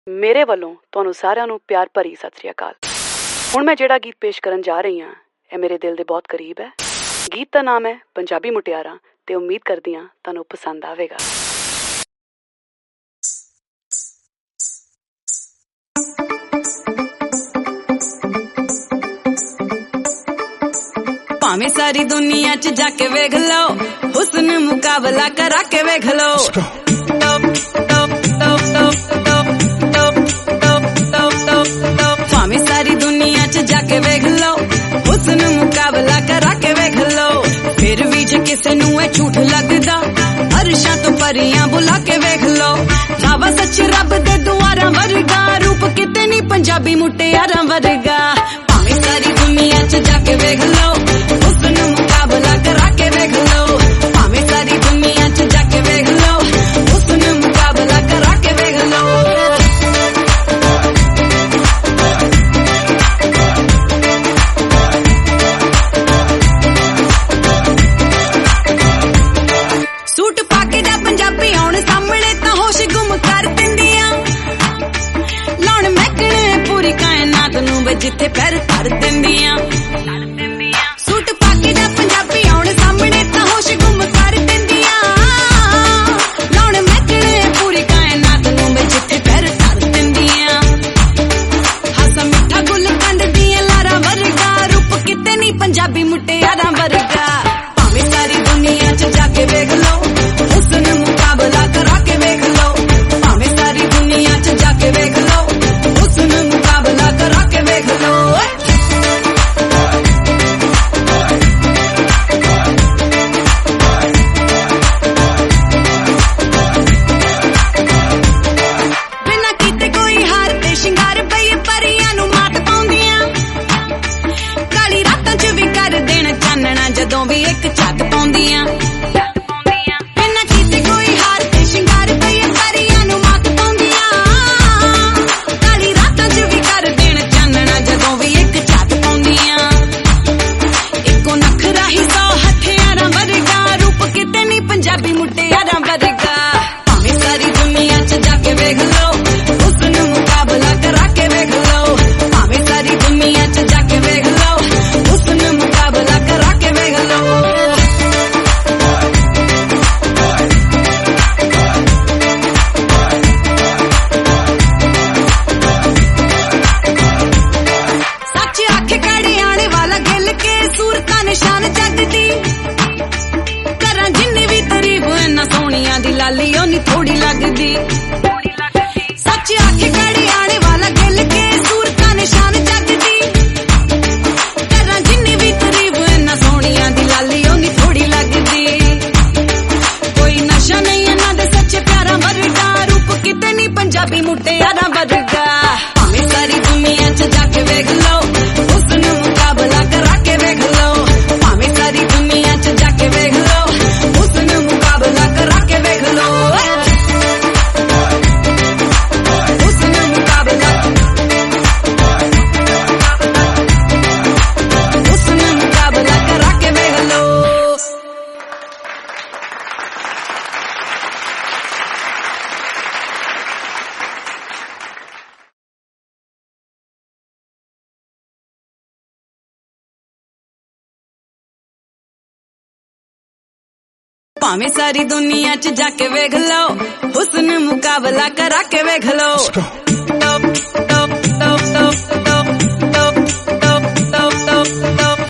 ਮੇਰੇ ਵੱਲੋਂ ਤੁਹਾਨੂੰ ਸਾਰਿਆਂ ਨੂੰ ਪਿਆਰ ਭਰੀ ਸਤਿ ਸ੍ਰੀ ਅਕਾਲ। ਹੁਣ ਮੈਂ ਜਿਹੜਾ ਗੀਤ ਪੇਸ਼ ਕਰਨ ਜਾ ਰਹੀ ਹਾਂ ਇਹ ਮੇਰੇ ਦਿਲ ਦੇ ਬਹੁਤ ਕਰੀਬ ਹੈ। ਗੀਤ ਦਾ ਨਾਮ ਹੈ ਪੰਜਾਬੀ ਮੁਟਿਆਰਾਂ ਤੇ ਉਮੀਦ ਕਰਦੀ ਹਾਂ ਤੁਹਾਨੂੰ ਪਸੰਦ ਆਵੇਗਾ। ਭਾਵੇਂ ਸਾਰੀ ਦੁਨੀਆ ਚ ਜਾ ਕੇ ਵੇਖ ਲਓ, ਹੁਸਨ ਮੁਕਾਬਲਾ ਕਰਾ ਕੇ ਵੇਖ ਲਓ। ਭਾਵੇਂ ਸਾਰੀ ਦੁਨੀਆ ਚ ਜਾ ਕੇ ਵੇਖ ਲਓ, ਹੁਸਨ ਮੁਕਾਬਲਾ ਕਰਾ ਕੇ ਵੇਖ ਲਓ। ਫਿਰ ਵੀ ਜੇ ਕਿਸੇ ਨੂੰ ਇਹ ਝੂਠ ਲੱਗਦਾ, ਅਰਸ਼ਾਂ ਤੋਂ ਪਰੀਆਂ ਬੁਲਾ ਕੇ ਵੇਖ ਲਓ। ਰਾਵਾ ਸੱਚ ਰੱਬ ਦੇ ਦੁਆਰਾਂ ਵਰਗਾ, ਰੂਪ ਕਿਤੇ ਨਹੀਂ ਪੰਜਾਬੀ ਮੁਟਿਆਰਾਂ ਵਰਗਾ। ਭਾਵੇਂ ਸਾਰੀ ਦੁਨੀਆ ਚ ਜਾ ਕੇ ਵੇਖ ਲਓ, ਹੁਸਨ ਮੁਕਾਬਲਾ ਕਰਾ ਕੇ ਵੇਖ ਲਓ। ਭਾਵੇਂ ਸਾਰੀ ਦੁਨੀਆ ਚ ਜਾ ਕੇ ਵੇਖ ਲਓ, ਹੁਸਨ ਮੁਕਾਬਲਾ ਕਰਾ ਕੇ ਵੇਖ ਲਓ। ਸੂਟ ਪਾ ਕੇ ਜਾ ਪੰਜਾਬੀ ਆਉਣ ਸਾਹਮਣੇ ਤਾਂ ਹੋਸ਼ ਗੁੰਮ ਕਰ ਦਿੰਦੀਆਂ, ਲਾਉਣ ਮਹਿਕਣੇ ਪੂਰੀ ਕਾਇਨਾਤ ਨੂੰ ਵੇ ਜਿੱਥੇ ਪੈਰ ਧਰ ਦਿੰਦੀਆਂ। ਸੂਟ ਪਾ ਕੇ ਜਾ ਪੰਜਾਬੀ ਆਉਣ ਸਾਹਮਣੇ ਤਾਂ ਹੋਸ਼ ਗੁੰਮ ਕਰ ਦਿੰਦੀਆਂ, ਲਾਉਣ ਮਹਿਕਣੇ ਪੂਰੀ ਕਾਇਨਾਤ ਨੂੰ ਵੇ ਜਿੱਥੇ ਪੈਰ ਧਰ ਦਿੰਦੀਆਂ। ਹਾਸਾ ਮਿੱਠਾ ਗੁੱਲ ਕੰਡ ਦੀਆਂ ਲਾਰਾਂ ਵਰਗਾ, ਰੂਪ ਕਿਤੇ ਨਹੀਂ ਪੰਜਾਬੀ ਮੁਟਿਆਰਾਂ ਵਰਗਾ। ਭਾਵੇਂ ਸਾਰੀ ਦੁਨੀਆ ਚ ਜਾ ਕੇ ਵੇਖ ਲਓ, ਹੁਸਨ ਮੁਕਾਬਲਾ ਕਰਾ ਕੇ ਵੇਖ ਲਓ। ਭਾਵੇਂ ਸਾਰੀ ਦੁਨੀਆ ਚ ਜਾ ਕੇ ਵੇਖ ਲਓ, ਹੁਸਨ ਮੁਕਾਬਲਾ ਕਰਾ ਕੇ ਵੇਖ ਲਓ। ਬਿਨਾਂ ਕੀਤੇ ਕੋਈ ਹਾਰ ਤੇ ਸ਼ਿੰਗਾਰ ਪਈ ਪਰੀਆਂ ਨੂੰ ਮਾਤ ਪਾਉਂਦੀਆਂ, ਕਾਲੀ ਰਾਤਾਂ ਚ ਵੀ ਕਰ ਦੇਣ ਚਾਨਣਾ ਜਦੋਂ ਵੀ ਇੱਕ ਝੱਗ ਪਾਉਂਦੀਆਂ। ਬਿਨਾਂ ਕੀਤੇ ਕੋਈ ਹਾਰ ਤੇ ਸ਼ਿੰਗਾਰ ਪਈ ਪਰੀਆਂ ਨੂੰ ਮਾਤ ਪਾਉਂਦੀਆਂ, ਕਾਲੀ ਰਾਤਾਂ ਚ ਵੀ ਕਰ ਦੇਣ ਚਾਨਣਾ ਜਦੋਂ ਵੀ ਇੱਕ ਝੱਗ ਪਾਉਂਦੀਆਂ। ਇੱਕੋ ਨਖਰਾ ਹੀ 100 ਹਥਿਆਰਾਂ ਵਰਗਾ, ਰੂਪ ਕਿਤੇ ਨਹੀਂ ਪੰਜਾਬੀ ਮੁਟਿਆਰਾਂ ਵਰਗਾ। ਭਾਵੇਂ ਸਾਰੀ ਦੁਨੀਆ ਚ ਜਾ ਕੇ ਵੇਖ ਲਓ, ਹੁਸਨ ਮੁਕਾਬਲਾ ਕਰਾ ਕੇ ਵੇਖ ਲਓ। ਭਾਵੇਂ ਸਾਰੀ ਦੁਨੀਆ ਚ ਜਾ ਕੇ ਵੇਖ ਲਓ, ਹੁਸਨ ਮੁਕਾਬਲਾ ਕਰਾ ਕੇ ਵੇਖ ਲਓ। ਸੱਚ ਆਖੇ ਕੜੀ ਆਣੇ ਵਾਲਾ ਗਿੱਲ ਕੇ, ਸੂਰਤਾਂ ਨਿਸ਼ਾਨ ਜੱਗ ਦੀ। ਕਰਾਂ ਜਿੰਨੀ ਵੀ ਤਾਰੀਫ ਇਹਨਾਂ ਸੋਹਣੀਆਂ ਦੀ, ਲਾਲੀ ਓਨੀ ਥੋੜੀ ਲੱਗਦੀ। ਸੱਚ ਆਖੇ ਕੜੀ ਆਣੇ ਵਾਲਾ ਗਿੱਲ ਕੇ, ਸੂਰਤਾਂ ਨਿਸ਼ਾਨ ਜੱਗ ਦੀ। ਕਰਾਂ ਜਿੰਨੀ ਵੀ ਤਾਰੀਫ ਇਹਨਾਂ ਸੋਹਣੀਆਂ ਦੀ, ਲਾਲੀ ਓਨੀ ਥੋੜੀ ਲੱਗਦੀ। ਕੋਈ ਨਸ਼ਾ ਨਹੀਂ ਇਹਨਾਂ ਦੇ ਸੱਚੇ ਪਿਆਰਾਂ ਵਰਗਾ, ਰੂਪ ਕਿਤੇ ਨਹੀਂ ਪੰਜਾਬੀ ਮੁਟਿਆਰਾਂ ਵਰਗਾ। ਭਾਵੇਂ ਸਾਰੀ ਦੁਨੀਆ ਚ ਜਾ ਕੇ ਵੇਖ ਲਓ, ਹੁਸਨ ਮੁਕਾਬਲਾ ਕਰਾ ਕੇ ਵੇਖ ਲਓ। ਭਾਵੇਂ ਸਾਰੀ ਦੁਨੀਆ ਚ ਜਾ ਕੇ ਵੇਖ ਲਓ, ਹੁਸਨ ਮੁਕਾਬਲਾ ਕਰਾ ਕੇ ਵੇਖ ਲਓ। ਹੁਸਨ ਮੁਕਾਬਲਾ, ਹੁਸਨ ਮੁਕਾਬਲਾ ਕਰਾ ਕੇ ਵੇਖ ਲਓ। ਭਾਵੇਂ ਸਾਰੀ ਦੁਨੀਆ ਚ ਜਾ ਕੇ ਵੇਖ ਲਓ, ਹੁਸਨ ਮੁਕਾਬਲਾ ਕਰਾ ਕੇ ਵੇਖ ਲਓ।